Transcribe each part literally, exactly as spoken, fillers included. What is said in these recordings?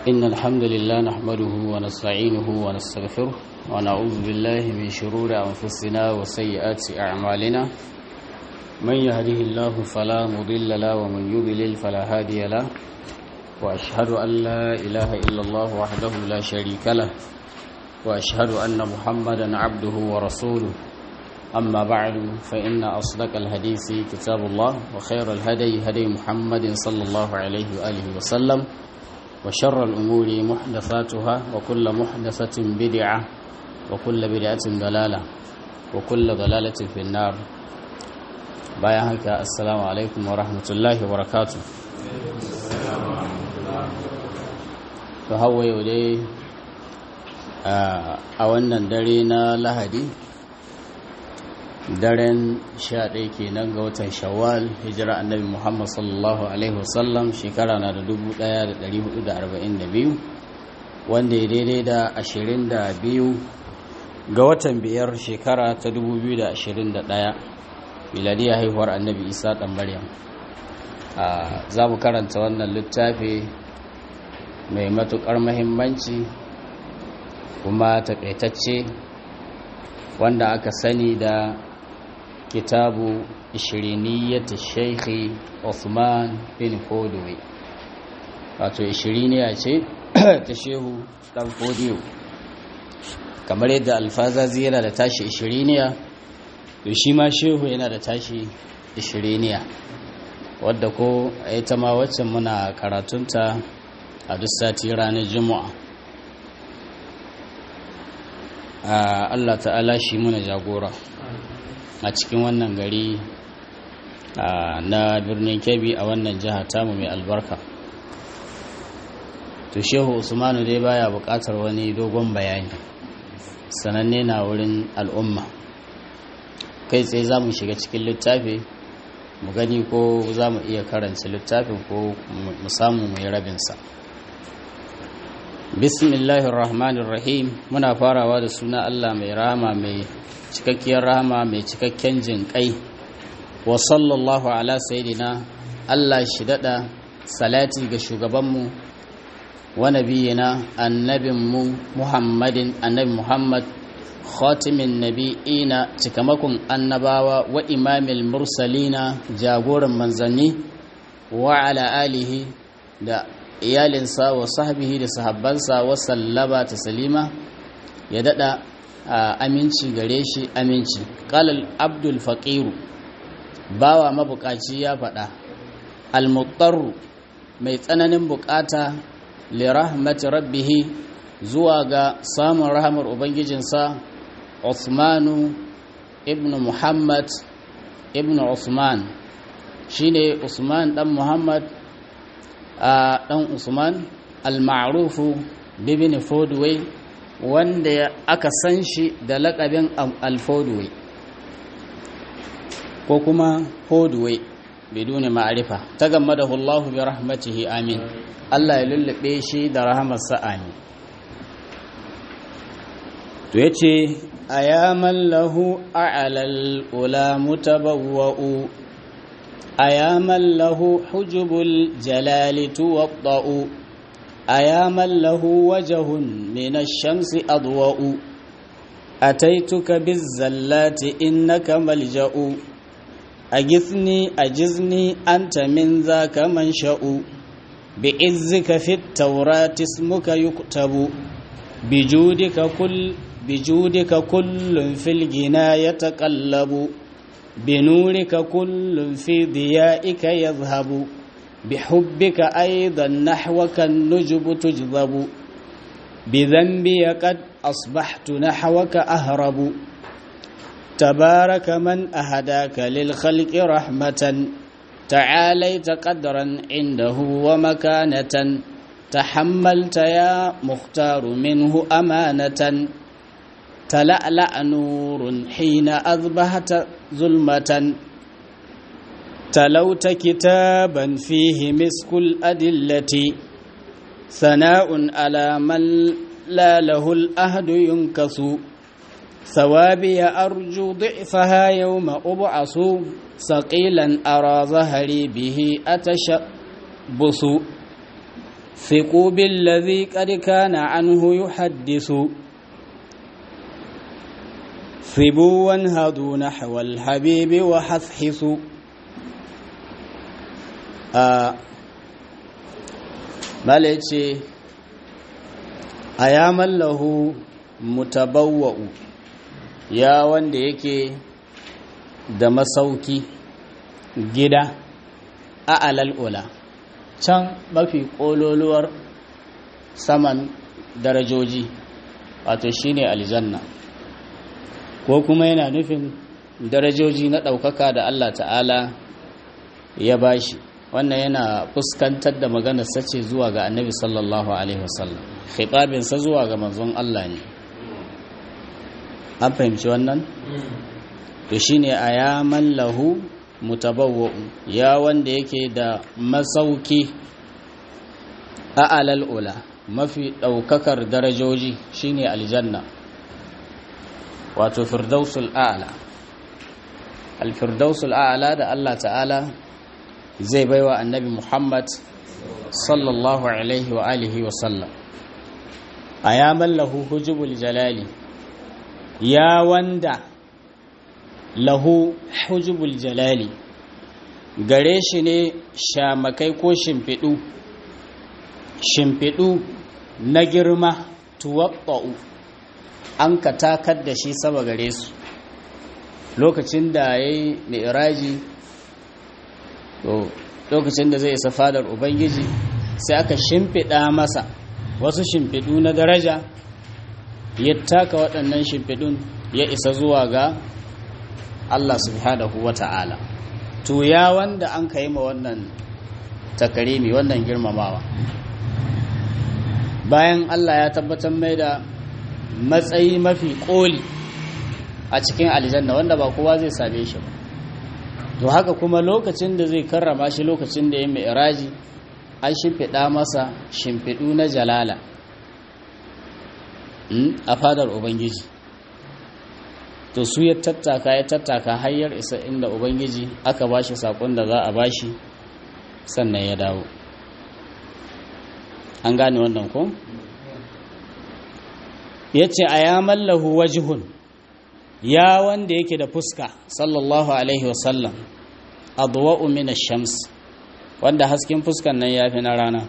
إن الحمد لله نحمده ونستعينه ونستغفره ونعوذ بالله من شرور أنفسنا وسيئات أعمالنا من يهده الله فلا مضل له ومن يضلل فلا هادي له وأشهد أن لا إله إلا الله وحده لا شريك له وأشهد أن محمدا عبده ورسوله أما بعد فإن أصدق الحديث كتاب الله وخير الهدي هدي محمد صلى الله عليه وآله وسلم وشر الأمور محدثاتها وكل محدثة بدعة وكل بدعة ضلالة وكل ضلالة في النار بايعك السلام عليكم ورحمة الله وبركاته فهو يودي أولا درينا لهدي daren sha ɗaya kenan ga watan shawwal hijira annabi muhammad sallallahu alaihi wasallam shekara na da dubu ɗaya da ɗari hudu da arba'in da biyu wanda ya daidai da ashirin da biyu ga watan biyar shekara ta dubu biyu da ashirin da ɗaya miladiyya haihuwar annabi isa ɗan maryam za mu karanta wannan littafi mai matuƙar mahimmanci kuma taƙaitacce wanda aka sani da kitabu ishiriniyyati shaikhi Uthman bin Fodiyo wato ishiriniya ce ta shehu dan Fodiyo kamar yadda alfazazi yana da tashi ishiriniya to shi ma shehu yana da tashi ishiriniya wadda ko ita ma waccan muna karatunta a duk sati ranar juma'a Allah ta'ala shi muna jagora a cikin wannan gari na birnin Kebbi a wannan jiha tamu mai albarka. To Shehu Usmanu dai baya buƙatar wani dogon bayani sananne na wurin al'umma. Kai tsaye za mu shiga cikin littafi mu gani ko za mu iya karanta littafin ko mu samu mai rabinsa. Bismillahir Rahmanir Rahim muna farawa da suna Allah mai rahama mai cikakkiyar rahama mai cikakken jinƙai wa sallallahu ala sayidina Allah shi dada salati ga shugabanmu wa nabiyina annabinmu Muhammadin annabi Muhammad khatimin nabiyina cikamakon annabawa wa imamil mursalina jagoran manzanni wa ala alihi da iyalinsa wa sahbihi da sahabbansa wa sallaba taslima ya dada aminci gare shi aminci qalal abdul faqir bawa mabukaci ya fada al muttar mai tsananin bukata li rahmati rabbih zuwa ga samun rahmar ubangijinsa Uthmanu ibn Muhammad ibn Uthman shine Usman dan Muhammad a ɗan Usman al-ma'rufu bibin Fodway wanda aka san shi da laƙabin al-Fodway ko kuma Fodway biduni ma'arifa ta gammadahu Allahu bi rahmatihi amin Allah ya lullube shi da rahamarsa amin to yace ayaman lahu a'lal ula mutabawwa'u أياما له حجب الجلال توضأ أياما له وجه من الشمس أضوأ أتيتك بالزلات إنك ملجأ أجثني أجزني أنت من ذاك منشأ بعزك في التوراة اسمك يكتب بجودك كل بجودك كل في الجنى يتقلب بنورك كل في ضيائك يذهب بحبك أيضا نحوك النجب تجذب بذنبي قد أصبحت نحوك أهرب تبارك من أهداك للخلق رحمة تعاليت قدرا عنده ومكانة تحملت يا مختار منه أمانة تلألأ نور حين أذبحت ظلمة تلوت كتابا فيه مسك الأدلة ثناء على من لا له الأهد ينكث ثوابي أرجو ضعفها يوم أبعث ثقيلا أرى ظهري به أتشبث ثقوا بالذي قد كان عنه يحدث ثبوا وانهضوا نحو الحبيب وحثحثوا آه مالتي أياما له متبوأ يا wanda yake da masauki gida a alal'ula can mafi ƙololuwar saman darajoji wato shine aljanna ko kuma yana nufin darajoji na ɗaukaka da Allah ta'ala ya bashi wannan yana fuskantar da maganar sace zuwa ga annabi sallallahu alaihi wasallam khitabinsa zuwa ga manzon Allah ne an fahimci wannan to shine ayaman lahu mutabawwa ya wanda yake da masauki a alal ula mafi daukakar darajoji shine aljanna wato firdausul a'la al firdausul a'la da Allah ta'ala zai baiwa annabi Muhammad sallallahu alaihi wa alihi wa sallam ayaman lahu hujubul jalali ya wanda lahu hujubul jalali gare shi ne shamakai ko shimfiɗu shimfiɗu na girma tuwaɓɓa'u an ka takar da shi sama gare su lokacin da ya yi mi'raji lokacin da zai isa fadar ubangiji sai aka shimfiɗa masa wasu shimfiɗu na daraja ya taka waɗannan shimfiɗun ya isa zuwa ga Allah subhanahu wa ta'ala to ya wanda an ka yi ma wannan takarimi wannan girmamawa bayan Allah ya tabbatar mai da matsayi mafi ƙoli a cikin aljanna wanda ba kowa zai same shi ba to haka kuma lokacin da zai karrama shi lokacin da ya mai iraji an shimfiɗa masa shimfiɗu na jalala a fadar ubangiji to su ya tattaka ya tattaka hanyar isa inda ubangiji aka bashi sakon da za a bashi sannan ya dawo an gane wannan ko yace ayaman lahu wajhun ya wanda yake da fuska sallallahu alaihi wasallam adwa'u min ash-shams wanda hasken fuskan nan yafi na rana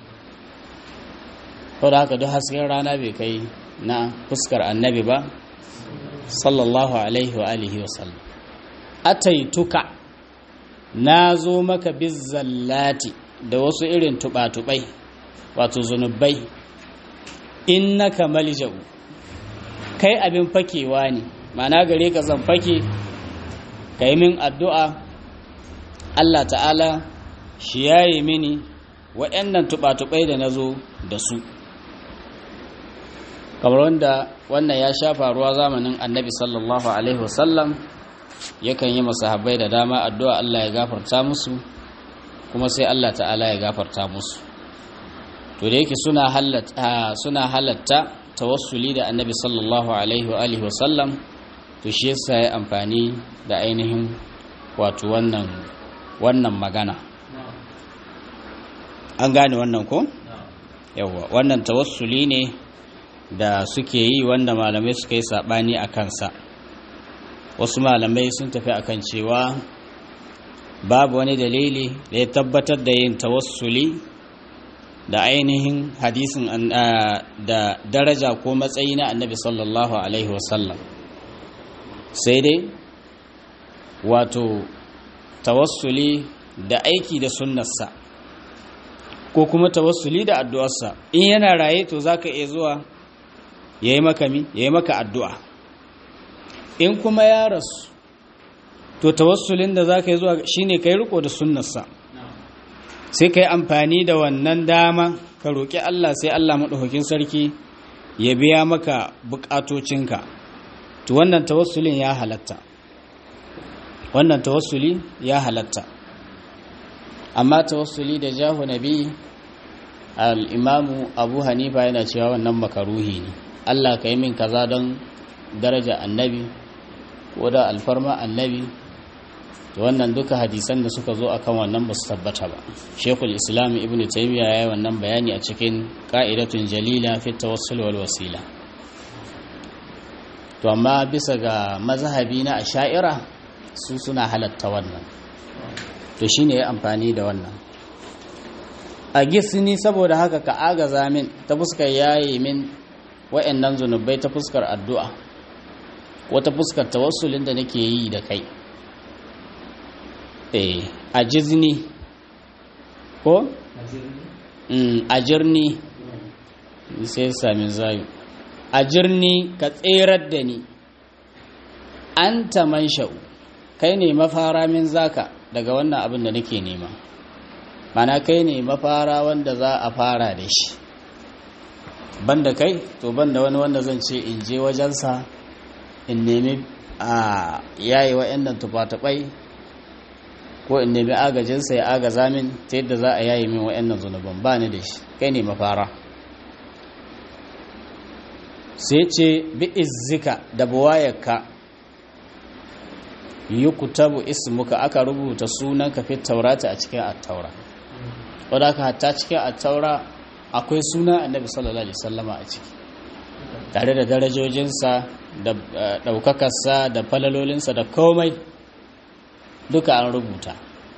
to da haka duk hasken rana bai kai na fuskar annabi ba sallallahu alaihi wa alihi wa sallam ataituka nazo maka bizzallati da wasu irin tubatubai wato zunubai innaka malja'u kai abin fakewa ne ma'ana gare ka zan fake kai min addu'a Allah ta'ala shi yayi mini waɗannan tubatubai da nazo da su kamar wanda wannan ya sha faruwa zamanin annabi sallallahu alaihi wasallam yakan yi masahabai da dama addu'a Allah ya gafarta musu kuma sai Allah ta'ala ya gafarta musu to da yake suna halatta suna halatta tawassuli da annabi sallallahu alaihi wa alihi wasallam to shi yasa ya amfani da ainihin wato wannan wannan magana an gane wannan ko yawa wannan tawassuli ne da suke yi wanda malamai suka yi saɓani a kansa wasu malamai sun tafi akan cewa babu wani dalili da ya tabbatar da yin tawassuli da ainihin hadisin da daraja ko matsayi na annabi sallallahu alaihi wasallam sai dai wato tawassuli da aiki da sunnarsa ko kuma tawassuli da addu'arsa in yana raye to zaka iya zuwa yayi maka mi yayi maka addu'a in kuma ya rasu to tawassulin da zaka yi zuwa shine kai riko da sunnarsa sai kai amfani da wannan dama ka roki Allah sai Allah madaukakin sarki ya biya maka bukatocinka to wannan tawassulin ya halatta wannan tawassuli ya halatta amma tawassuli da jahu nabi al-imamu Abu Hanifa yana cewa wannan makaruhi ne Allah ka yi min kaza don daraja annabi ko da alfarma annabi to wannan duka hadisan da suka zo akan wannan ba su tabbata ba. Sheikhul Islam Ibn Taymiyyah ya yi wannan bayani a cikin Qa'idatun Jalila fi Tawassul wal Wasila. To amma bisa ga mazhabi na Asha'ira su suna halatta wannan, to shine ya amfani da wannan. A gisni saboda haka ka agaza min ta fuskar yayi min wa'annan zunubai ta fuskar addu'a, wata fuskar tawassulin da nake yi da kai. Eh, ajizni ko? Mm, ajirni sai sami zayu. Ajirni ka tserar da ni, an ta mansha'u, kai ne mafara min zaka daga wannan abin da nake nema. Mana kai ne mafara wanda za a fara da shi. Banda kai, to banda wani wanda zan ce in je wajensa in nemi a yayi wa'annan tufatabai, ko in nemi agajinsa ya agaza min ta yadda za a yayi min wa'annan zunuban, ba ni da shi, kai ne mafara. Sai ce bi izzika da buwayarka yi kutabu ismuka, aka rubuta sunanka fi taurata a cikin attaura. Wadda aka hatta cikin attaura akwai sunan annabi sallallahu alaihi wasallama a ciki, tare da darajojinsa da ɗaukakarsa da falalolinsa da komai duka an rubuta.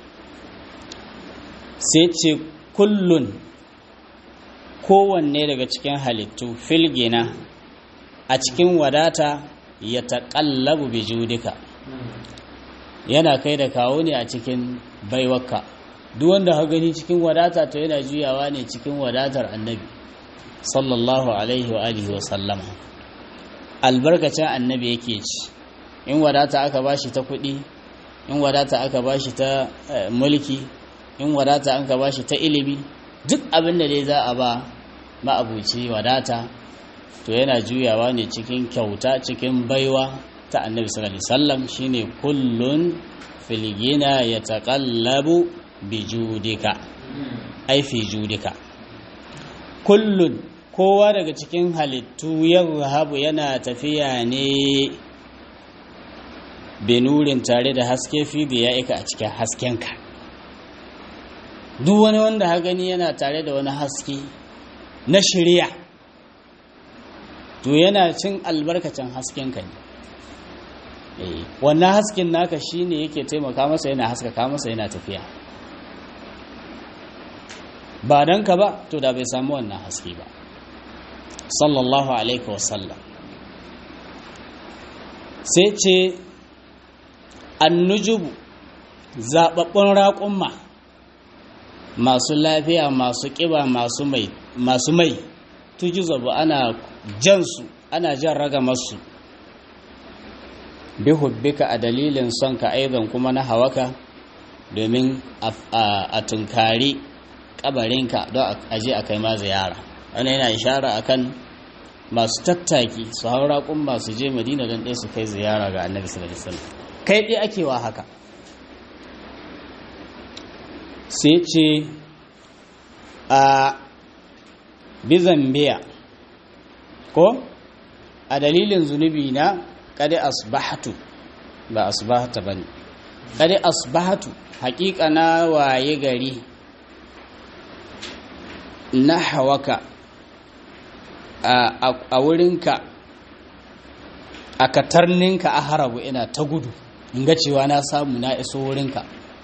Sai ce kullun, kowanne daga cikin halittu filgina a cikin wadata ya taƙallabu bi judika, yana kai da kawo ne a cikin baiwarka. Duk wanda ha gani cikin wadata to yana juyawa ne cikin wadatar annabi sallallahu alaihi wa alihi wa sallama. Albarkacin annabi yake ci. In wadata aka bashi ta kuɗi, in wadata aka bashi ta mulki, in wadata aka bashi ta ilimi, duk abin da dai za a ba ma'abuci wadata to yana juyawa ne cikin kyauta, cikin baiwa ta annabi sallallahu alaihi wasallam. Shine kullun fil gina yataqallabu bi judika, ai fi judika. Kullun, kowa daga cikin halittu yarhabu yana tafiya ne benurin tare da haske fi biyaika a cikin haskenka. Duk wani wanda ha gani yana tare da wani haske na shari'a to yana cin albarkacin haskenka ne. Eh, wannan hasken naka shine yake taimaka masa, yana haskaka masa, yana tafiya. Ba dan ka ba to da bai samu wannan haske ba sallallahu alaihi wasallam. Sai ce annujubu, zababbun raƙumma masu lafiya, masu ƙiba, masu mai masu mai tujuzabu, ana jansu, ana jan ragamarsu bi hubbika, a dalilin son ka, aidan kuma na hawaka, domin a tunkari kabarinka don a je a kai ma ziyara. Wannan yana ishara akan masu tattaki su haura kun masu je Madina don ɗaya su kai ziyara ga Annabi sallallahu alaihi wasallam. Kai ɗaya ake wa haka. Sai ce a bizambiya, ko a dalilin zunubi na kadi asbahatu, ba asbahata bane, kadi asbahatu, haƙiƙa na waye gari na hawaka a wurinka, a katarninka, a harabu, ina ta gudu in ga cewa na samu na iso wurinka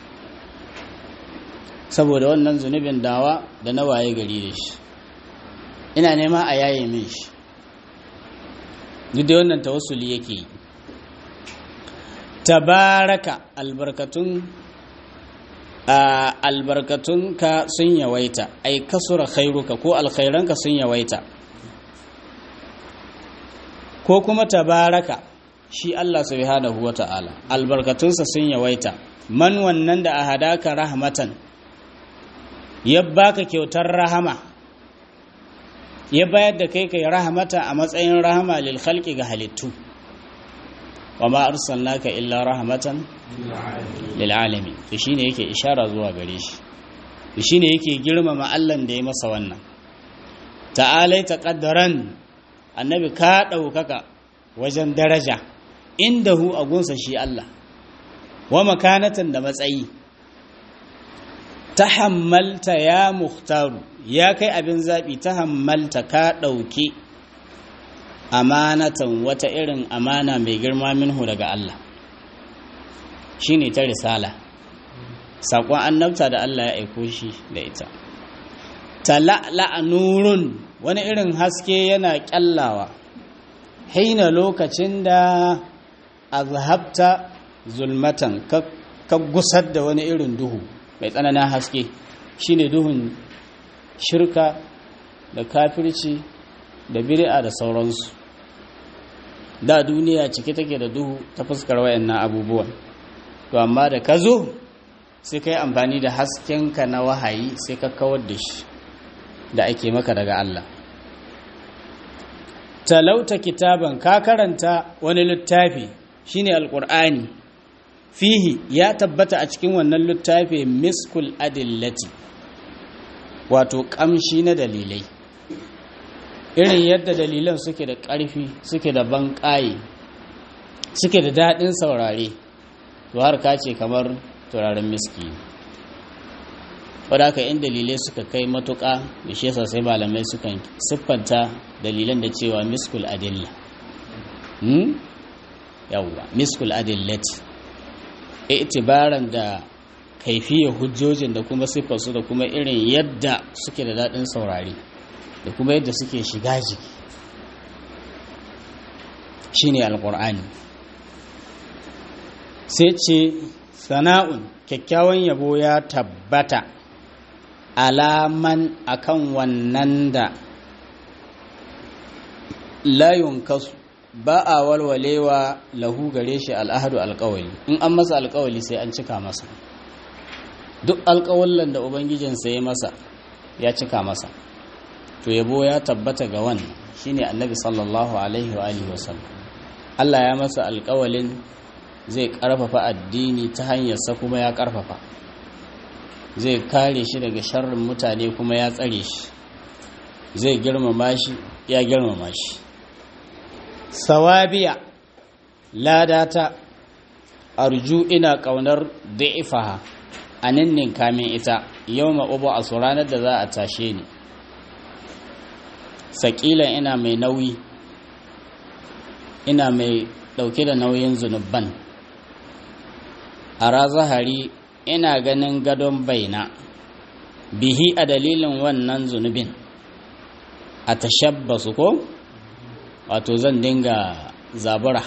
saboda wannan zunubin dawa da na waye gari da shi, ina nema a yaye min shi. Duk da wannan tawassuli yake yi. Tabaraka, albarkatun albarkatunka sun yawaita, ai kasura khairuka, ko alkhairanka sun yawaita. Ko kuma tabaraka, shi Allah subhanahu wa ta'ala, albarkatunsa sun yawaita. Man wannan da ahadaka rahmatan, ya baka kyautar rahama, ya bayar da kai kai rahmata a matsayin rahama lil khalqi ga halittu. Wa ma arsalnaka illa rahmatan lil alamin. To shine yake ishara zuwa gare shi, to shine yake girmama Allah da ya masa wannan. Ta'alai taqaddaran, annabi ka daukaka wajen daraja, indahu agunsa shi Allah. wa makanatan da matsayi tahammalta ya muhtaru ya kai abin zaɓi tahammalta ka ɗauki amanatan wata irin amana mai girma minhu daga Allah shine ta risala saƙon annabta da Allah ya aiko shi da ita tala'la'a nurun wani irin haske yana ƙyallawa haina lokacin da azhabta zulmatan ka gusar da wani irin duhu mai tsananin haske shine duhun shirka da kafirci da bid'a da sauransu da duniya cike take da duhu ta fuskar wayannan abubuwan to amma da ka zo sai ka yi amfani da haskenka na wahayi sai ka kawar da shi da ake maka daga Allah talauta kitaban ka karanta wani littafi shine alqur'ani fihi ya tabbata a cikin wannan littafi miskul adillati wato kamshi na dalilai irin yadda dalilan suke da ƙarfi suke da banƙaye suke da daɗin saurare to har ka ce kamar turaren miski wadda haka in dalilai suka kai matuƙa da shi yasa sai malamai sukan siffanta dalilan da cewa miskul adilla hmm? yawwa miskul adillati itibaran da kaifiyar hujjojin da kuma siffarsu da kuma irin yadda suke da daɗin saurare da kuma yadda suke shiga jiki shine alƙur'ani sai ce sana'un kyakkyawan yabo ya tabbata alaman akan wannan da layun kasu ba a walwalewa lahu gare shi al'ahadu alƙawali in an masa alƙawali sai an cika masa duk alƙawallan da ubangijinsa ya masa ya cika masa to yabo ya tabbata ga wannan shine annabi sallallahu alaihi wa alihi wasallam Allah ya masa alƙawalin zai ƙarfafa addini ta hanyarsa kuma ya ƙarfafa zai kare shi daga sharrin mutane kuma ya tsare shi zai girmama shi ya girmama shi sawabiya ladata arju ina ƙaunar da'ifaha a ninnin kamin ita yau ma'ubu a ranar da za a tashe ni saƙilan ina mai nauyi ina mai ɗauke da nauyin zunubban a razahari ina ganin gadon baina bihi a dalilin wannan zunubin a tashabbasu ko wato zan dinga zabura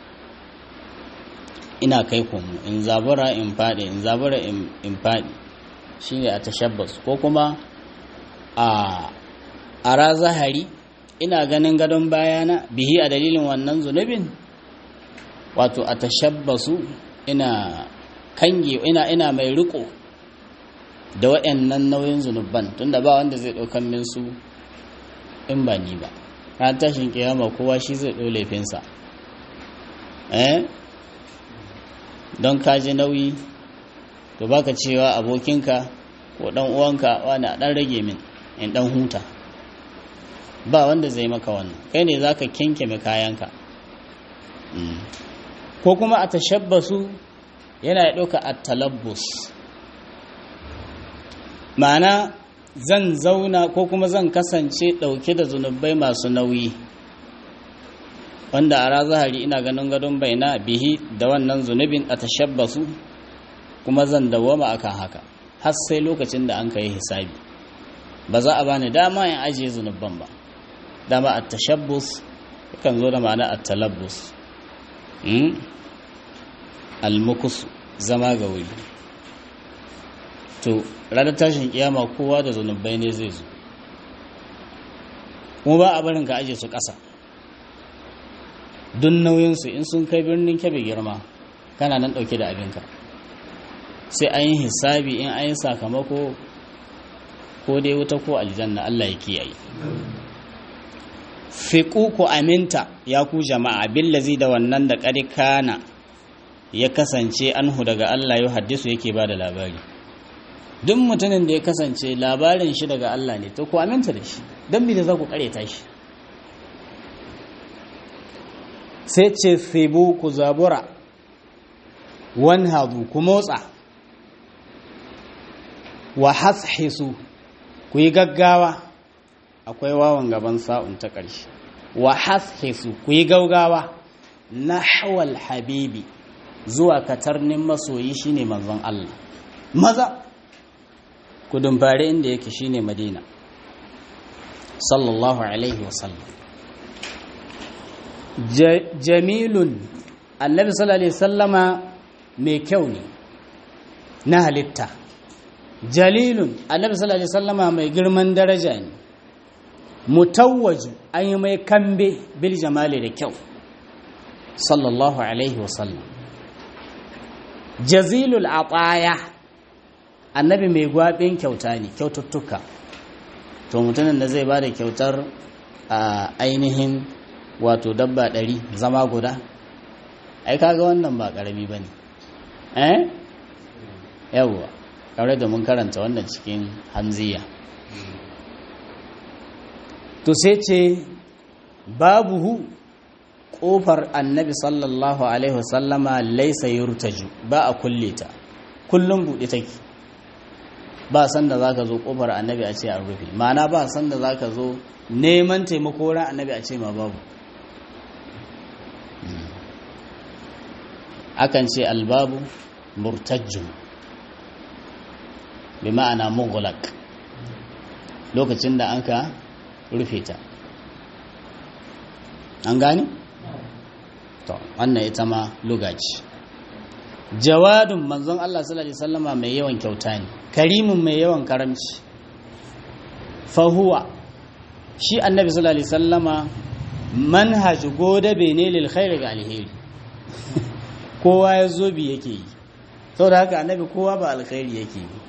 ina kai kuma in zabura in faɗi in zabura in faɗi shine a tashabbasu ko kuma a a razahari ina ganin gadon bayana bihi a dalilin wannan zunubin wato a tashabbasu ina kange ina ina mai riko da waɗannan nauyin zunuban tunda ba wanda zai ɗaukan min su in ba ni ba ran tashin kiyama kowa shi zai ɗau laifinsa eh don ka ji nauyi to baka cewa abokinka ko ɗan uwanka wani a ɗan rage min in ɗan huta ba wanda zai maka wannan kai ne za ka kinkime kayanka ko kuma a tashabbasu yana ya ɗauka a talabbus ma'ana zan zauna ko kuma zan kasance ɗauke da zunubai masu nauyi wanda a razahari ina ganin gadon baina bihi da wannan zunubin a tashabbasu kuma zan dawama akan haka har sai lokacin da an kai hisabi ba za a bani dama in ajiye zunubban ba dama a tashabbus kan zo da ma'ana a talabbus almukus zama ga wuri to ranar tashin kiyama kowa da zunubai ne zai zo kuma ba a barin ka aje su ƙasa don nauyinsu in sun kai birnin kebe girma kana nan ɗauke da abinka sai an yi hisabi in an yi sakamako ko dai wuta ko aljanna Allah ya kiyaye fiƙu ku aminta ya ku jama'a billazi da wannan da ƙarƙana ya kasance anhu daga Allah ya haddisu yake ba da labari duk mutumin da ya kasance labarin shi daga Allah ne to ku aminta da shi don bi da za ku ƙareta shi sai ce fibu ku zabura wanhadu ku motsa wa hashisu ku yi gaggawa akwai wawan gaban sa'un ta ƙarshe wa hashisu ku yi gaugawa nahwal habibi zuwa katarnin masoyi shine manzon Allah maza ku dumfare inda yake shine Madina sallallahu alaihi wasallam jamilun annabi sallallahu alaihi wasallama mai kyau ne na halitta jalilun annabi sallallahu alaihi wasallama mai girman daraja ne mutawwaju an yi mai kambe bil jamali da kyau sallallahu alaihi wasallam jazilul ataya annabi mai gwabin kyauta ne kyaututtuka to mutumin da zai ba da kyautar a ainihin wato dabba ɗari zama guda ai kaga wannan ba ƙarami ba ne eh yawwa kare da mun karanta wannan cikin hamziya to sai ce babuhu ƙofar annabi sallallahu alaihi wasallama laisa yurtaju ba a kulle ta kullum buɗe take ba san da zaka zo ƙofar annabi a ce an rufe ma'ana ba san da zaka zo neman taimako ran annabi a ce ma babu akan ce albabu murtajjun bi ma'ana mughlaq lokacin da anka rufe ta an gane to wannan ita ma lugaci jawadun manzon Allah sallallahu alaihi wasallama mai yawan kyauta ne karimin mai yawan karamci fahuwa shi annabi sallallahu alaihi wasallama manhaj godabe ne lil khair ga alheri kowa ya zo bi yake yi saboda haka annabi kowa ba alkhairi yake yi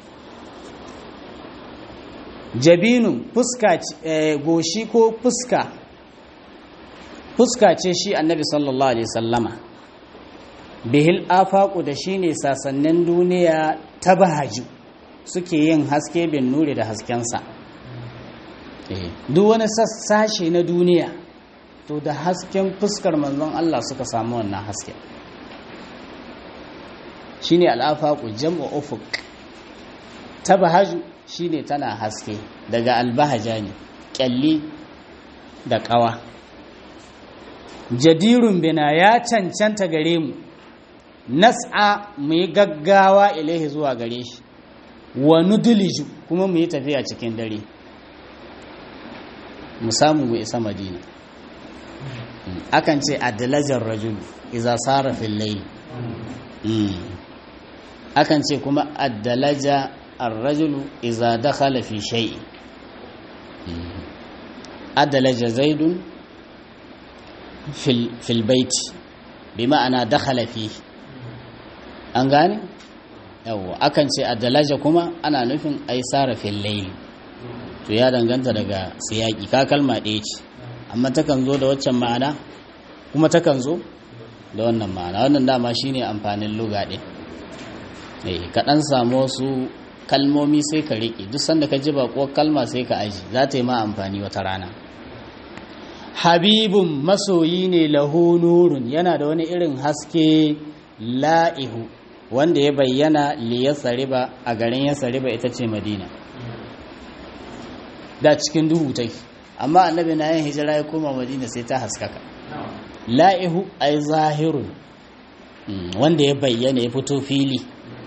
jabinun fuska goshi ko fuska fuska ce shi annabi sallallahu alaihi sallama bihil afaku da shine sasannin duniya ta bahaju suke yin haske bin nuri da haskensa duk wani sassashe na duniya to da hasken fuskar manzon Allah suka samu wannan haske shine al'afaku jam'u ufuq tabahaju shine tana haske daga albahaja ne kyalli da kawa jadirun bina ya cancanta gare mu nas'a mu yi gaggawa ilaihi zuwa gare shi wa nudliju kuma mu yi tafiya cikin dare mu samu mu isa madina akan ce adlajar rajul idza sara fil layl akan ce kuma adlaja ar-rajulu idza dakhala fi shay'in adlaja zaidun fil fil bait bima'ana dakhala fi an gane yawa akan ce adlaja kuma ana nufin ay sara fil layl to ya danganta daga siyaki ka kalma ɗaya ce amma takan zo da waccan ma'ana kuma takan zo da wannan ma'ana wannan dama shine amfanin lugha ɗin eh ka dan samu wasu kalmomi sai ka riƙe duk sanda ka ji baƙuwar kalma sai ka aji za ta yi ma amfani wata rana habibun masoyi ne lahu nurun yana da wani irin haske la'ihu wanda ya bayyana li yasriba a garin yasriba ita ce madina da cikin duhu take amma annabi na yin hijira ya koma madina sai ta haskaka la'ihu ay zahirun wanda ya bayyana ya fito fili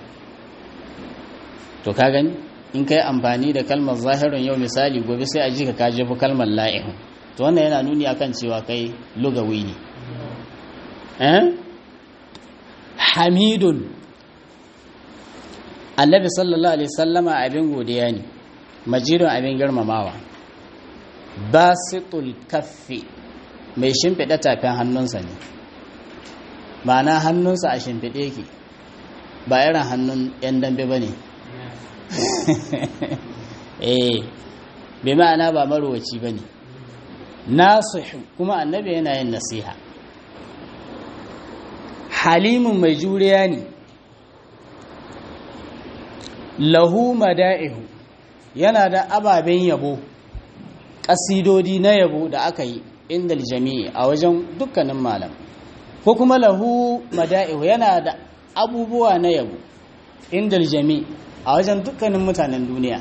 to ka gani in kai amfani da kalmar zahirun yau misali gobe sai a ji ka kaje fi kalmar la'ihu to wannan yana nuni akan cewa kai lugawi ne eh hamidun annabi sallallahu alaihi wasallama abin godiya ne majidun abin girmamawa basitul kaffi mai shimfiɗa tafin hannunsa ne ma'ana hannunsa a shimfiɗe yake ba irin hannun yan dambe ba ne eh bai ma'ana ba marowaci ba ne nasihu kuma annabi yana yin nasiha halimun mai juriya ne lahu mada'ihu yana da ababen yabo ƙasidodi na yabo da aka yi indal jami'i a wajen dukkanin malam ko kuma lahu mada'ihu yana da abubuwa na yabo indal jami a wajen dukkanin mutanen duniya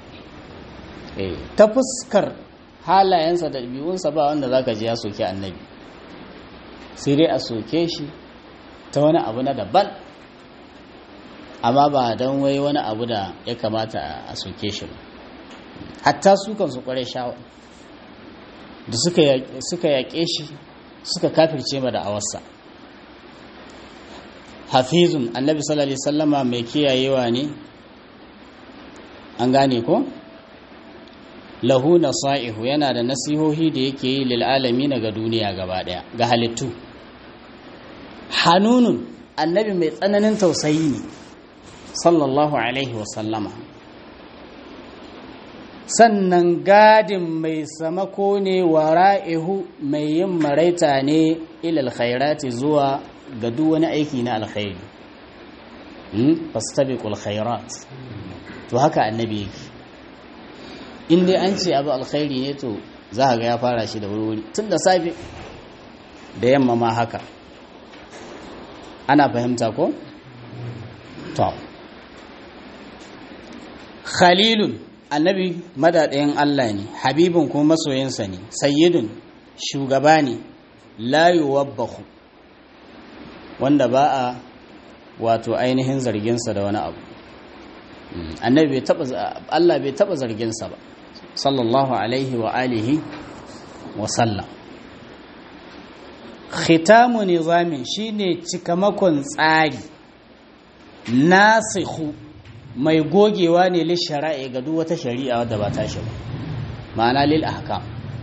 ta fuskar halayensa da ɗabi'unsa ba wanda zaka ji ya soke annabi sai dai a soke shi ta wani abu na daban amma ba don wai wani abu da ya kamata a soke shi ba hatta su kansu kwarai shawa da suka yaƙe shi suka kafirce ma da awarsa hafizun annabi sallallahu alaihi wasallama mai kiyayewa ne an gane ko lahu nasaihu yana da nasihohi da yake yi lil alamin ga duniya gaba daya ga halittu hanunun annabi mai tsananin tausayi ne sallallahu alaihi wasallama sannan gadin mai samako ne wara'ihu mai yin maraita ne ilal khairati zuwa ga duk wani aiki na alkhairi fastabiqul khairat to haka annabi yake in dai an ce abu alkhairi ne to za ga ya fara shi da wuri tun da safe da yamma ma haka ana fahimta ko to khalilun annabi madadayin Allah ne habibun kuma masoyinsa ne sayyidun shugaba ne la yuwabbahu wanda ba a wato ainihin zarginsa da wani abu annabi bai taba Allah bai taba zarginsa ba sallallahu alaihi wa alihi wa sallam khitamu nizamin shine cikamakon tsari nasikhu mai gogewa ne lil shara'i ga duk wata shari'a wadda ba ta shi ba ma'ana lil ahkam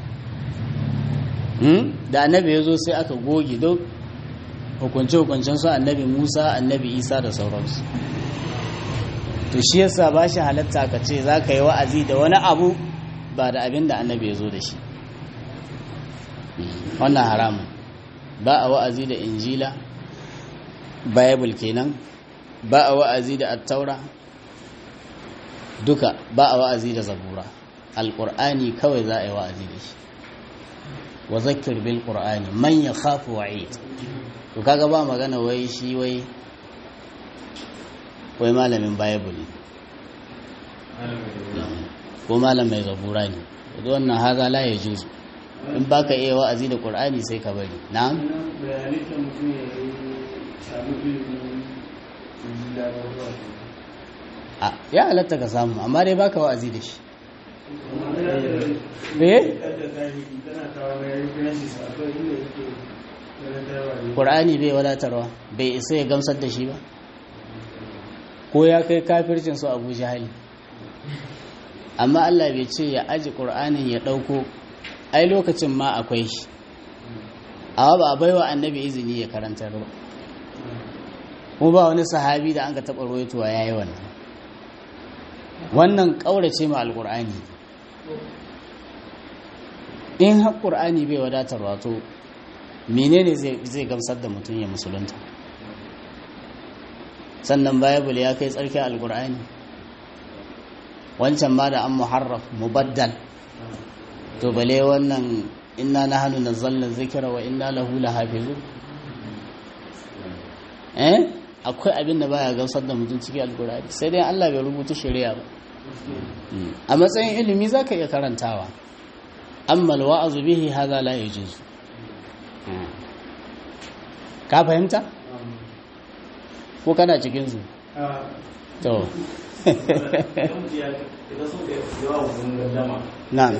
hmm? da annabi yazo sai aka goge duk hukunce hukuncen su annabi Musa annabi Isa da sauransu to shi yasa ba shi halatta ka ce za ka yi wa'azi da wani abu ba da abin da annabi ya zo da shi wannan haramun ba a wa'azi da injila bible kenan ba a wa'azi da attaura duka ba a wa'azi da zabura alƙur'ani kawai za a yi wa'azi da shi wa zakir bil qur'ani man yakhafu wa'id to kaga ba magana wai shi wai wai malamin bible ko malam mai zabura ne da wannan haza la ya juzu in baka iya wa'azi da qur'ani sai ka bari na'am a ya halatta ka samu amma dai baka wa'azi da shi eh qur'ani bai wadatarwa bai isa ya gamsar da shi ba ko ya kai kafircin su Abu Jahal amma Allah bai ce ya aji Qur'anin ya dauko ai lokacin ma akwai shi amma ba a baiwa annabi izini ya karanta ba ko ba wani sahabi da an ka taba ruwaitowa yayi wannan wannan kaurace ma alqur'ani in har qur'ani bai wadatarwa to menene zai zai gamsar da mutum ya musulunta sannan bible ya kai tsarki alqur'ani wancan ma da an muharraf mubaddal to bale wannan inna nahnu nazzalna dhikra wa inna lahu lahafizun eh akwai abin da baya gamsar da mutum cikin alqur'ani sai dai Allah bai rubuta shari'a ba a matsayin ilimi zaka iya karantawa amma alwa'zu bihi hadha la yajuz ka fahimta ko kana cikin su to na'am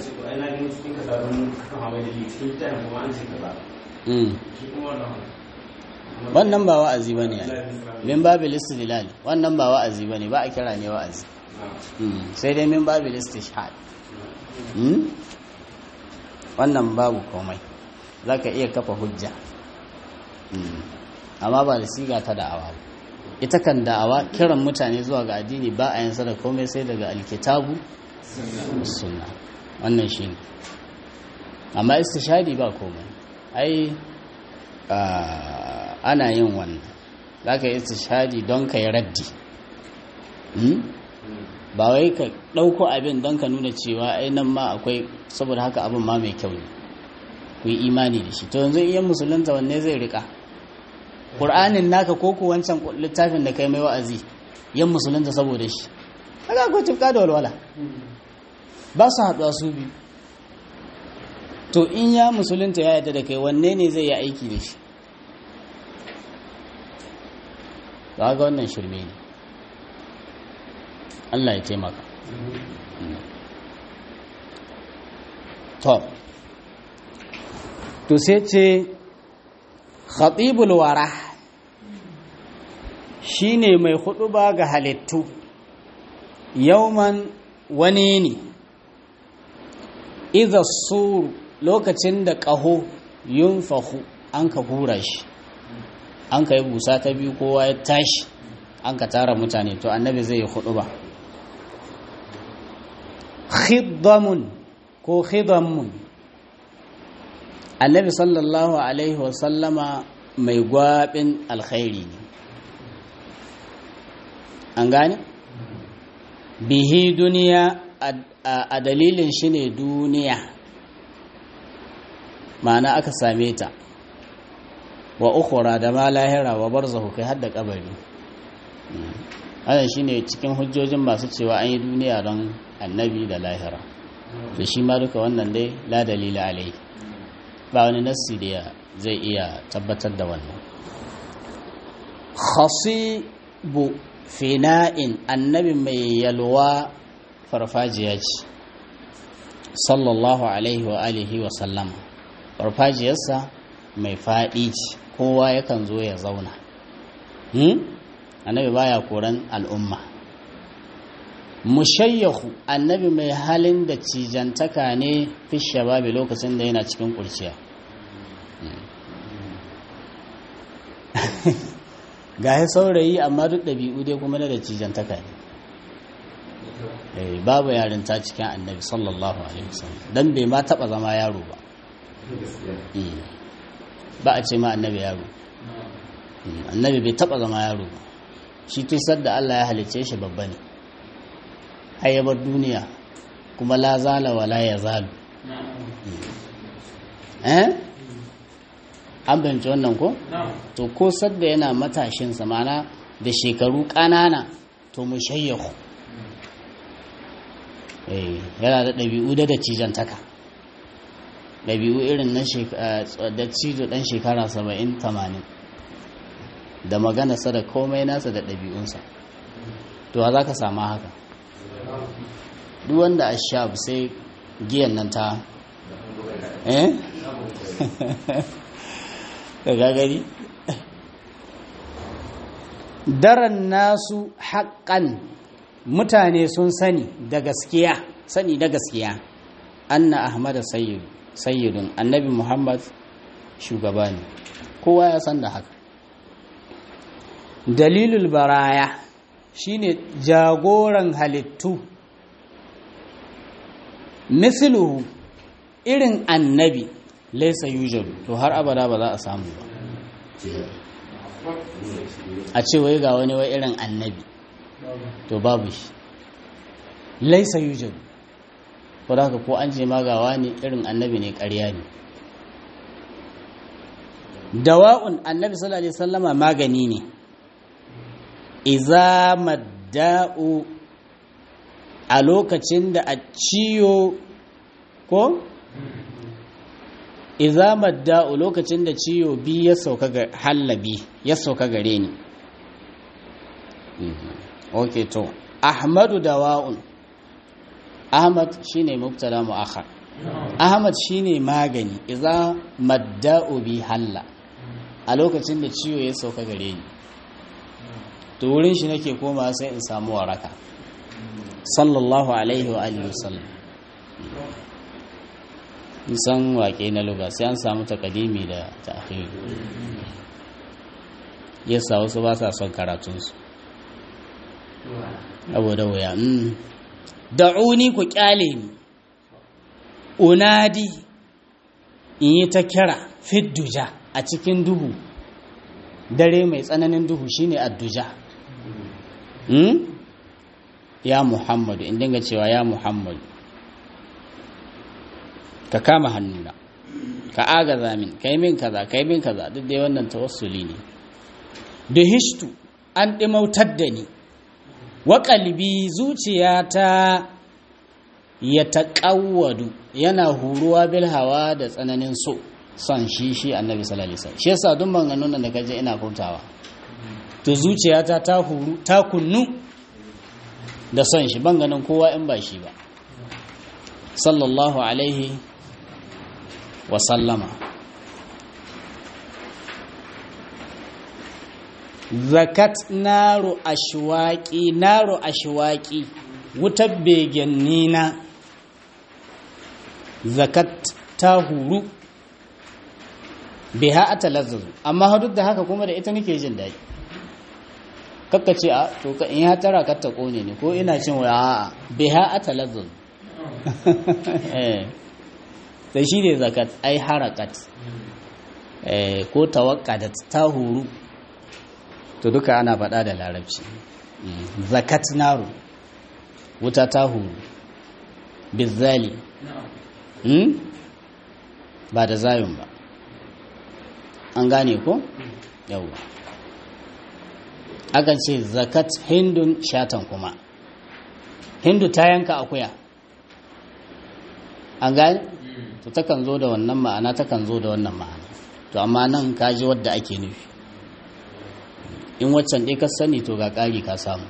wannan ba wa'azi bane min babil istidlal wannan ba wa'azi bane ba a kira ne wa'azi sai dai min babil istishhad wannan babu komai zaka iya kafa hujja amma ba da siga ta da'awa ba ita kan da'awa kiran mutane zuwa ga addini ba a yansa da komai sai daga alkitabu sunna wannan shine amma istishhadi ba komai ai ana yin wannan zaka yi istishhadi don ka yi raddi ba wai ka ɗauko abin don ka nuna cewa ai nan ma akwai saboda haka abin ma mai kyau ne ku yi imani da shi to yanzu iyan musulunta wanne zai rika ƙur'anin naka ko ku wancan littafin da kai mai wa'azi yan musulunta saboda shi haka akwai tufka da walwala ba su haɗuwa su biyu to in ya musulunta ya yadda da kai wanne ne zai yi aiki da shi ba ga wannan shirme ne Allah ya taimaka to to sai ce khatibul wara shine mai huɗuba ga halittu yauman wani ne idza sur lokacin da ƙaho yunfahu an ka hura shi an ka yi busa ta biyu kowa ya tashi an ka tara mutane to annabi zai yi huɗuba khiddamun ko khiddamun annabi sallallahu alaihi wasallama mai gwabin alkhairi ne an gane bihi duniya a dalilin shi ne duniya ma'ana aka same ta wa ukhra da ma lahira wa barzahu kai hadda kabari wannan shine cikin hujjojin masu cewa an yi duniya don annabi da lahira to shi ma duka wannan dai la dalila alai ba wani nassi da zai iya tabbatar da wannan khasibu fina'in annabi mai yalwa farfajiya ce sallallahu alaihi wa alihi wa sallama farfajiyarsa mai faɗi ce kowa yakan zo ya zauna annabi baya koran al'umma mushayyahu annabi mai halin da cijantaka ne fi shababi lokacin da yana cikin kurciya ga ya saurayi amma duk ɗabi'u dai kuma na da cijantaka ne babu yarinta cikin annabi sallallahu alaihi wasallam dan bai ma taba zama yaro ba ba a ce ma annabi yaro annabi bai taba zama yaro ba shi tusar da Allah ya halice shi babba ne hayyabar duniya kuma la zala wala ya zalu eh an bayyance wannan ko to ko sadda yana matashinsa mana da shekaru ƙanana to mushayyahu eh yana da ɗabi'u da da cijantaka ɗabi'u irin na da cizo ɗan shekara saba'in tamanin da magana sa da komai nasa da ɗabi'unsa to za ka sama haka duk wanda a sha sai giyan nan ta eh da gagari daren nasu haƙƙan mutane sun sani da gaskiya sani da gaskiya anna ahmad sayyidu sayyidun annabi muhammad shugaba ne kowa ya san da haka dalilul baraya shine jagoran halittu misluhu irin annabi laisa yujadu to har abada ba za a samu ba a ce wai ga wani wai irin annabi to babu shi laisa yujadu ko da ko an ce magawa ne irin annabi ne ƙarya ne dawa'un annabi sallallahu alaihi wasallama magani ne iza madda'u a lokacin da a ciyo ko iza madda'u lokacin da ciyo bi ya sauka ga hallabi ya sauka gare ni okay to ahmadu dawa'un ahmad shine mubtada muakhar ahmad shine magani iza madda'u bi halla a lokacin da ciwo ya sauka gare ni to wurin shi nake koma sai in samu waraka sallallahu alaihi wa alihi wasallam san waƙe na lugha sai an samu takadimi da ta'khir yasa wasu ba sa son karatun su saboda waya mm da'uni ku kyale ni unadi in yi ta kira fidduja a cikin duhu dare mai tsananin duhu shine adduja hmm? ya muhammadu in dinga cewa ya muhammadu ka kama hannuna ka agaza min kai min kaza kai min kaza duk dai wannan tawassuli ne duhishtu an ɗimautar da ni wa qalbi zuciyata ya taƙawwadu yana huruwa bil hawa da tsananin so son shi shi annabi sallallahu alaihi wasallam shi yasa duk maganganun da kaje ina furtawa to zuciyata ta huru ta kunnu da son shi ban ganin kowa in ba shi ba sallallahu alaihi wa sallama zakat naru ashwaqi naru ashwaqi wutar begennina zakat ta huru biha atalazzazu amma duk da haka kuma da ita nake jin daɗi kakka ce a to in ya tara ka ta kone ne ko ina cin waya a biha atalazzazu eh sai shi ne zakat ai harakat eh ko tawakkadat ta huru to duka ana faɗa da larabci zakat naru wuta ta huru bizali ba da zayun ba an gane ko yawwa akan ce zakat hindun shatan kuma hindu ta yanka akuya an gane to takan zo da wannan ma'ana takan zo da wannan ma'ana to amma nan kaji wadda ake nufi in waccan dai ka sani to ga ƙari ka samu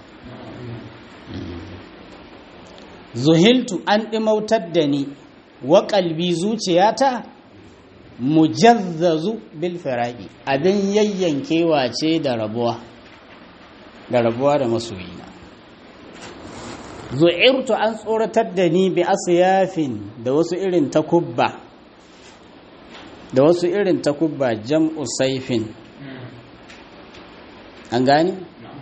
zuhiltu an ɗimautar da ni wa ƙalbi zuciyata mujazzazu bil firaqi abin yayyankewa ce da rabuwa da rabuwa da masoyina zu'irtu an tsoratar da ni bi asyafin da wasu irin takubba da wasu irin takubba jam'u saifin an gani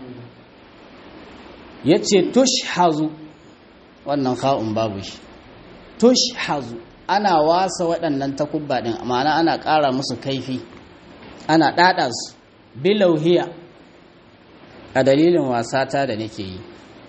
yace tushhazu wannan kha'un babu shi tushhazu ana wasa waɗannan takubba ɗin ma'ana ana ƙara musu kaifi ana ɗaɗa su bilauhiya a dalilin wasata da nake yi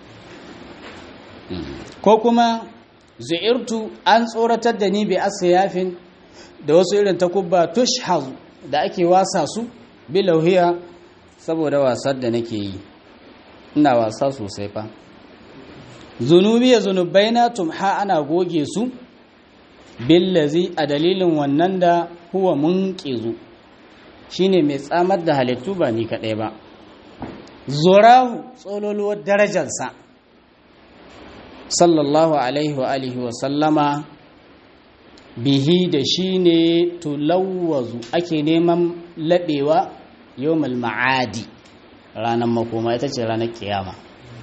ko kuma zu'irtu an tsoratar da ni bi asyafin da wasu irin takubba tushhazu da ake wasa su bilauhiya saboda wasar da nake yi ina wasa sosai fa zunubi ya zunubaina tumha ana goge su billazi a dalilin wannan da huwa munqizu shine mai tsamar da halittu ba ni kadai ba zurahu tsololuwar darajarsa sallallahu alaihi wa alihi wa sallama bihi da shine tulawwazu ake neman labewa yawmal ma'adi ranar makoma ita ce ranar kiyama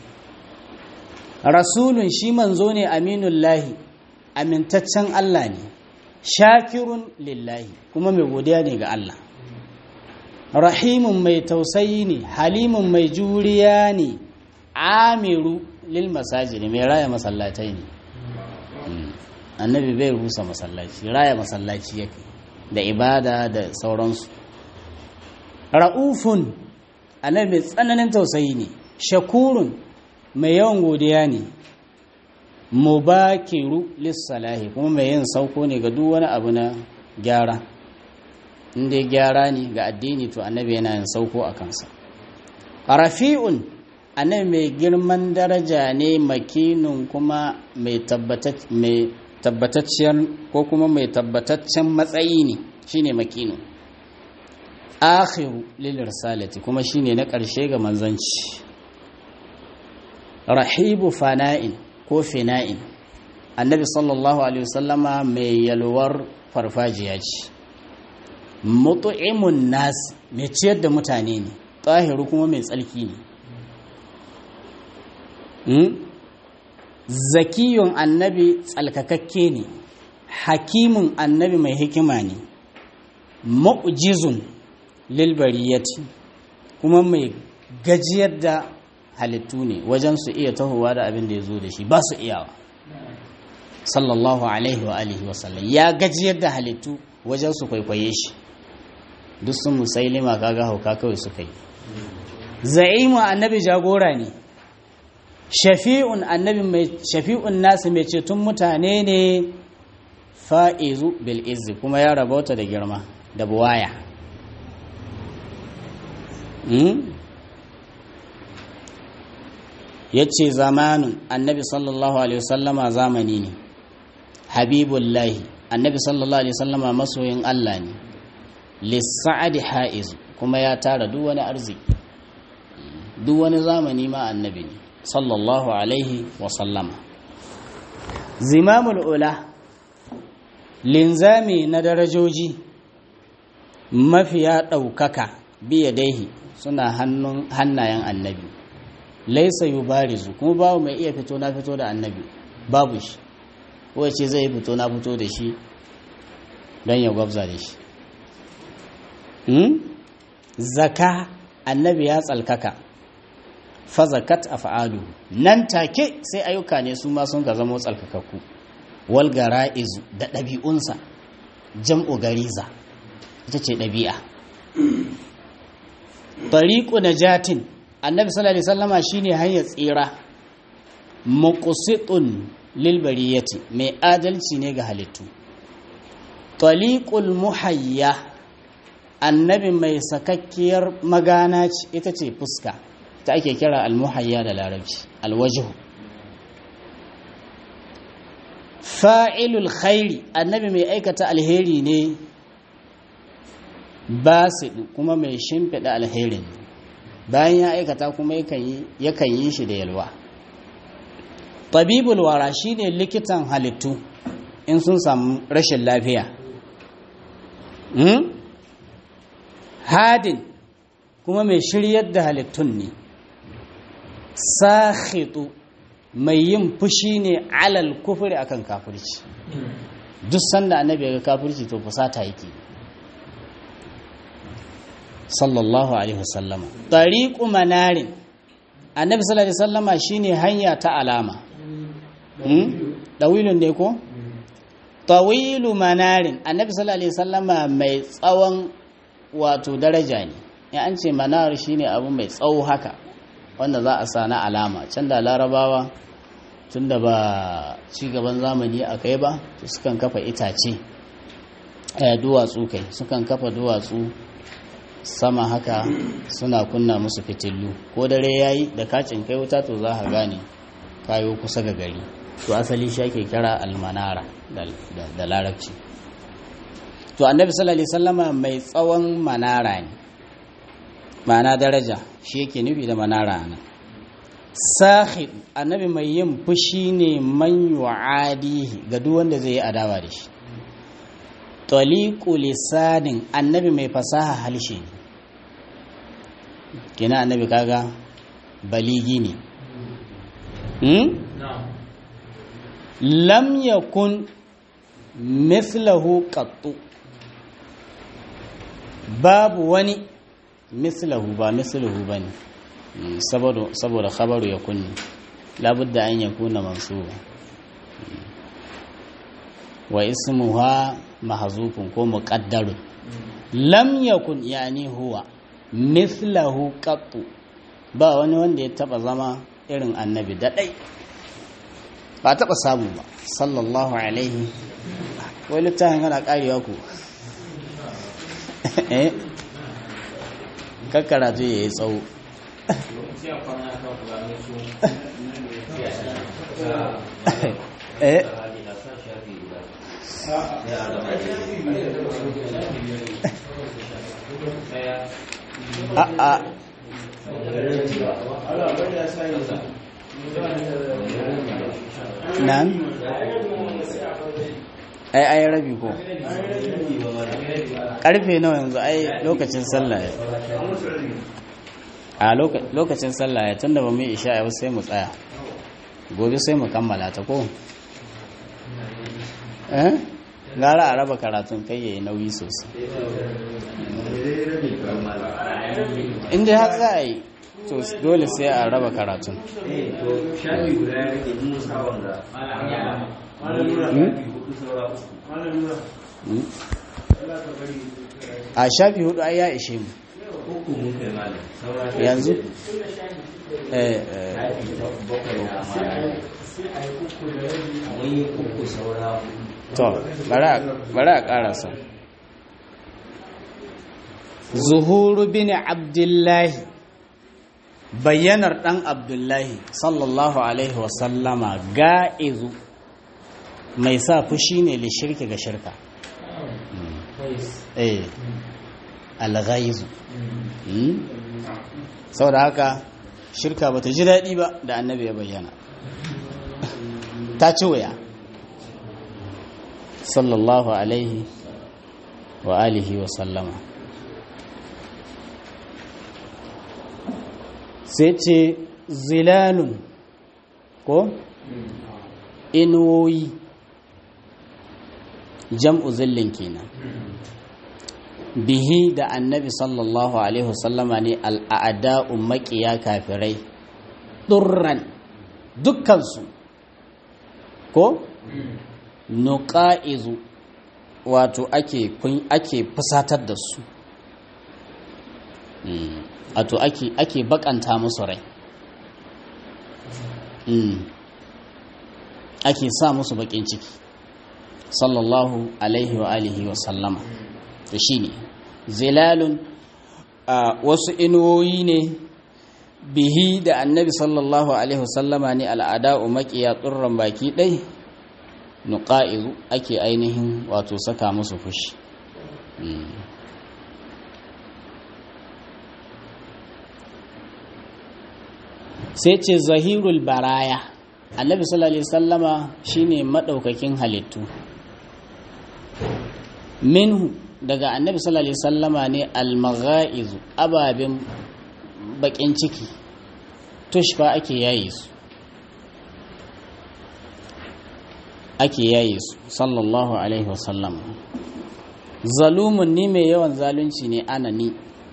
rasulun shi manzo ne aminullahi amintaccen Allah ne shakirun lillahi kuma mai godiya ne ga Allah rahimun mai tausayi ne halimun mai juriya ne amiru lil masajid mai raya masallatai ne annabi bai rusa masallaci raya masallaci yake da ibada da sauransu ra'ufun annabi mai tsananin tausayi ne shakurun mai yawan godiya ne mubakiru lissalahi kuma mai yin sauko ne ga duk wani abu na gyara inda gyara ne ga addini to annabi yana yin sauko a kansa rafi'un annabi mai girman daraja ne makinun kuma mai tabbatacciyar ko kuma mai tabbataccen matsayi ne shine makinu akhiru lil risalati kuma shine na ƙarshe ga manzanci rahibu fana'in ko fina'in annabi sallallahu alaihi wasallama mai yalwar farfajiya ce mutu'imun nas mai ciyar da mutane ne tahiru kuma mai tsalki ne zakiyun annabi tsalkakakke ne hakimun annabi mai hikima ne mu'jizun lil bariyati kuma mai gajiyar da halittu ne wajen su iya tahowa da abin da ya zo da shi ba su iyawa sallallahu alaihi wa alihi wa sallam ya gajiyar da halittu wajen su kwaikwaye shi duk sun musailima kaga hauka kawai suka yi za'imu annabi jagora ne shafi'un annabi mai shafi'un nasu mai ceton mutane ne fa'izu bil izzi kuma ya rabauta da girma da buwaya ya ce zamanin annabi sallallahu alaihi wasallama zamani ne habibullahi annabi sallallahu alaihi wasallama masoyin Allah ne lissa'adi ha'izu kuma ya tara duk wani arziki duk wani zamani ma annabi ne sallallahu alaihi wasallama zimamul ula linzami na darajoji mafiya ɗaukaka biya daihi suna hannun hannayen annabi laisa yubarizu kuma babu mai iya fito na fito da annabi babu shi wace zai fito na fito da shi don ya gwabza da shi hmm? zaka annabi ya tsalkaka fa zakat af'alu nan take sai ayyuka ne su ma sun ga zama tsalkakakku wal gara'izu da ɗabi'unsa jam'u gariza ita ce ɗabi'a tariqu najatin annabi sallallahu alaihi wasallama shine hanyar tsira muqsitun lil bariyati mai adalci ne ga halittu taliqul muhayya annabi mai sakakkiyar magana ce ita ce fuska ta ake kira al muhayya da larabci al wajhu fa'ilul khairi annabi mai aikata alheri ne basid kuma mai shimfida alherin bayan ya aikata kuma yakan yi shi da yalwa tabibul wara shine likitan halittu in sun samu rashin lafiya hmm? hadin kuma mai shiryar da halittun ne sakhitu mai yin fushi ne alal kufuri akan kafirci duk sanda annabi ya ga kafirci to fusata yake sallallahu alaihi wasallama tariqu manarin annabi sallallahu alaihi wasallama shine hanya ta alama hmm dawilun ne ko tawilu manarin annabi sallallahu alaihi wasallama mai tsawon wato daraja ne in an ce manar shine abu mai tsawo haka wanda za a sa na alama can da larabawa tunda ba ci gaban zamani akai ba to sukan kafa itace eh duwatsu kai sukan kafa duwatsu sama haka suna kunna musu fitillu ko dare yayi da kacin kai wuta to za ka gane kayo kusa ga gari to asali shi ake kira almanara da larabci to annabi sallallahu alaihi wasallama mai tsawon manara ne ma'ana daraja shi yake nufi da manara nan sahib annabi mai yin fushi ne man yu'adihi ga duk wanda zai yi adawa da shi taliqu lisanin annabi mai fasaha halshe ne kina annabi kaga baligi ne hmm? lam yakun mithlahu qattu babu wani mithlahu ba mithluhu bane saboda saboda khabaru yakun labudda an yakuna mansuba wa ismuha mahzufun ko muqaddarun lam yakun yani huwa mithlahu qattu ba wani wanda ya taba zama irin annabi da dai ba taba samu ba sallallahu alaihi wai littafin kana karewa ku eh kakkaratu yayi tsawo eh a a nan ai ai rabi ko karfe nawa yanzu ai lokacin sallah ya a lokacin sallah ya tunda ba mu yi isha yau sai mu tsaya gobe sai mu kammala ta ko eh gara a raba karatun kai yayi nauyi sosai inda har za a yi to dole sai a raba karatun a shafi hudu ai ya ishe mu yanzu eh eh to bari a karasa zuhuru bin abdullahi bayyanar dan abdullahi sallallahu alaihi wasallama ga'izu mai sa fushi ne li shirki ga shirka eh al-ghaizu saboda haka shirka bata ji daɗi ba da annabi ya bayyana ta ci waya sallallahu alaihi wa alihi wa sallama sai ce zilalun ko inuwoyi jam'u zillin kenan bihi da annabi sallallahu alaihi wasallama ne al'ada'u maƙiya kafirai ɗurran dukkansu ko nuqa'izu wato ake ake fusatar da su wato ake ake bakanta musu rai ake sa musu bakin ciki sallallahu alaihi wa alihi wa sallama to shine zilalun wasu inuwoyi ne bihi da annabi sallallahu alaihi wa sallama ne al'ada'u maqiya turran baki dai nuqa'izu ake ainihin wato saka musu fushi sai ce zahirul baraya annabi sallallahu alaihi wasallama shine madaukakin halittu minhu daga annabi sallallahu alaihi wasallama ne almaghaizu ababin bakin ciki tushfa ake yayi su ake yayi su sallallahu alaihi wasallam zalumun ni mai yawan zalunci ne ana ni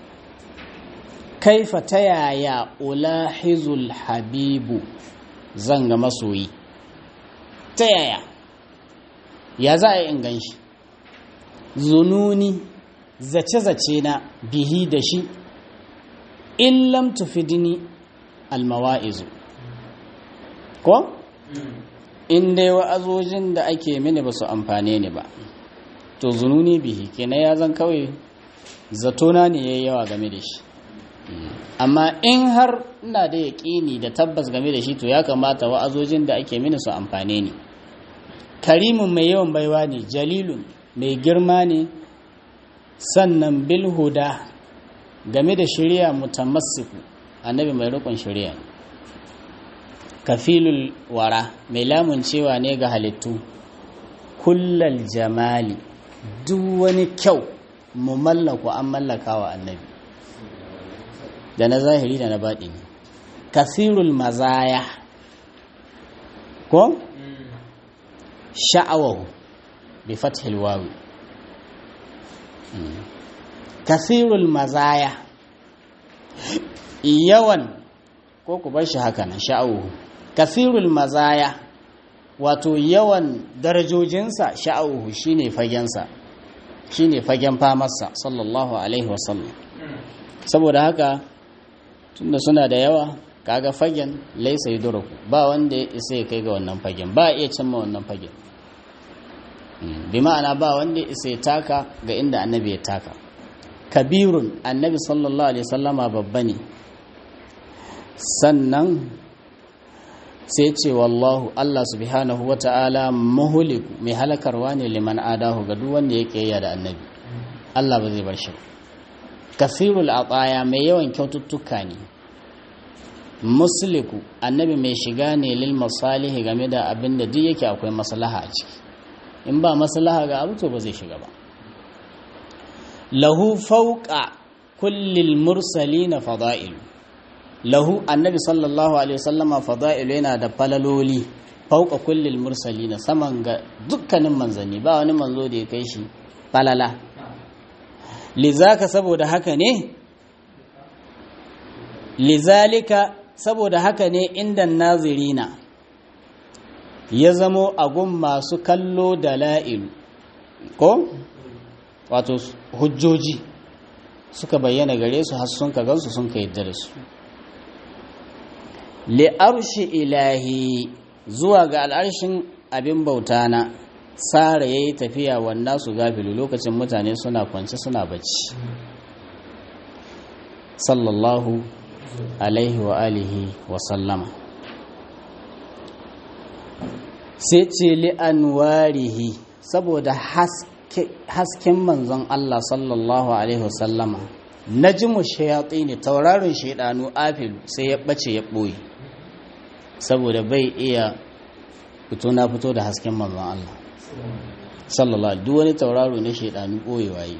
kaifa ta yaya ulahizul habibu zan ga masoyi ta yaya ya za a yi in ganshi zununi zace-zace na bihi da shi in lam tufidini almawa'izu ko in dai wa'azojin da ake mini ba su amfane ni ba to zununi bihi kenan ya zan kawai zatona ne yayi yawa game da shi amma in har ina da yaƙini da tabbas game da shi to ya kamata wa'azojin da ake mini su amfane ni karimun mai yawan baiwa ne jalilun mai girma ne sannan bil huda game da shari'a mutamassiku annabi mai rikon shari'a kafilul wara mai lamun cewa ne ga halittu kullal jamali duk wani kyau mu mallaku an mallaka wa annabi da na zahiri da na baɗi kasirul mazaya ko sha'awahu bi fathil wawi kasirul mazaya yawan ko ku bar shi haka nan sha'awahu kasirul mazaya wato yawan darajojinsa sha'awahu shine fagensa shine fagen famarsa sallallahu alaihi wasallam saboda haka tunda suna da yawa kaga fagen laisa yuduraku ba wanda ya isa ya kai ga wannan fagen ba iya cimma wannan fagen bi ma'ana ba wanda ya isa ya taka ga inda annabi ya taka kabirun annabi sallallahu alaihi wasallama babba ne sannan sai ce wallahu Allah subhanahu wata'ala muhliku mai halakarwa ne liman adahu ga duk wanda ya kiyaya da annabi Allah ba zai bar shi kasirul ataya mai yawan kyaututtuka ne musliku annabi mai shiga ne lil masalihi game da abin da duk yake akwai maslaha a ciki in ba maslaha ga abu to ba zai shiga ba lahu fawqa kullil mursalin fada'il lahu annabi sallallahu alaihi wasallama fada'il yana da falaloli fawqa kullil mursalin saman ga dukkanin manzanni ba wani manzo da ya kai shi falala lizaka saboda haka ne lizalika saboda haka ne inda nazirina ya zamo agun masu kallo da la'ilu ko wato hujjoji suka bayyana gare su har sun ka gansu sun ka yadda da su li'arshi ilahi zuwa ga al'arshin abin bauta na sara yayi tafiya wannan su gafilu lokacin mutane suna kwance suna bacci sallallahu alaihi wa alihi wa sallama. sai ce li'anwarihi saboda hasken manzon Allah sallallahu alaihi wa sallama najmu shayatin tauraron shaydanu afil sai ya bace ya boye saboda bai iya fito na fito da hasken manzon Allah sallallahu alaihi duk wani tauraro na shaydanu boyewa yi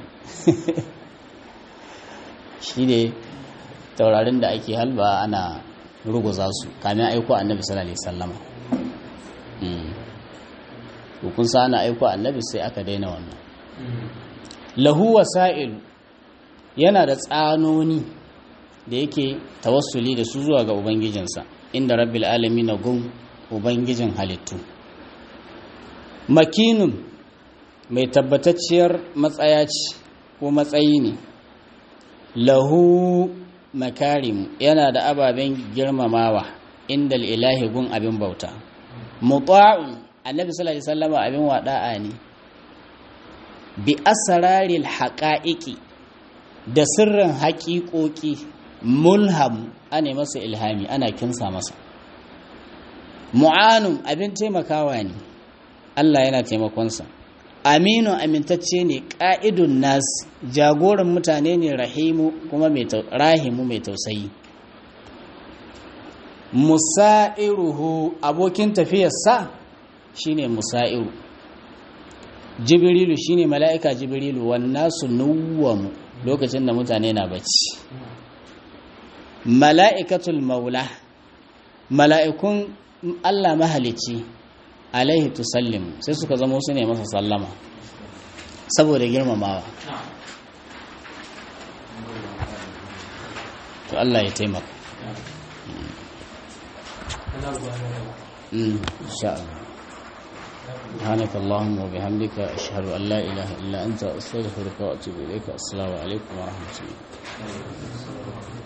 shi ne taurarin da ake halba ana ruguza su kamin aiko annabi sallallahu alaihi wasallama kun sa ana aiko annabi sai aka daina wannan lahu wasa'il yana da tsanoni da yake tawassuli da su zuwa ga ubangijinsa inda rabbil alamin gun ubangijin halittu makinun mai tabbatacciyar matsaya ce ko matsayi ne lahu makarim yana da ababen girmamawa inda ilahi gun abin bauta muta'un annabi sallallahu alaihi wasallam abin wada'a ne bi asraril haqa'iqi da sirrin haƙiƙoƙi mulham ana masa ilhami ana kinsa masa mu'anun abin taimakawa ne Allah yana taimakonsa aminu amintacce ne ƙa'idun nas jagoran mutane ne rahimu kuma mai rahimu mai tausayi musa'iruhu abokin tafiyarsa shine musa'iru jibrilu shine mala'ika jibrilu wan nasu nuwamu lokacin da mutane na bacci mala'ikatul maula mala'ikun Allah mahalicci alaihi tusallim sai suka zama su ne masa sallama saboda girmamawa to Allah ya taimaka insha Allah سبحانك اللهم وبحمدك أشهد أن لا إله إلا أنت أستغفرك وأتوب إليك السلام عليكم ورحمة الله